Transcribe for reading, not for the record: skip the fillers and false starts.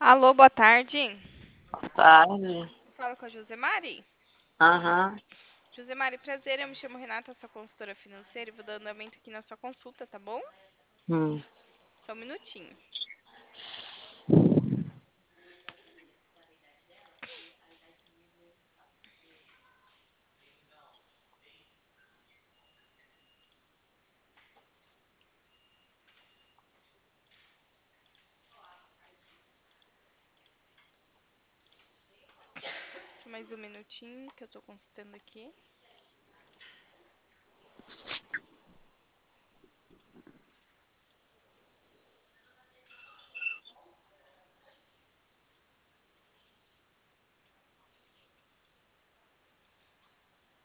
Alô, boa tarde. Tarde. Fala com a Josemari. Aham. Josemari, prazer, eu me chamo Renata, sua consultora financeira e vou dar andamento aqui na sua consulta, tá bom? Hum. Só um minutinho. Só mais um minutinho que eu tô consultando aqui.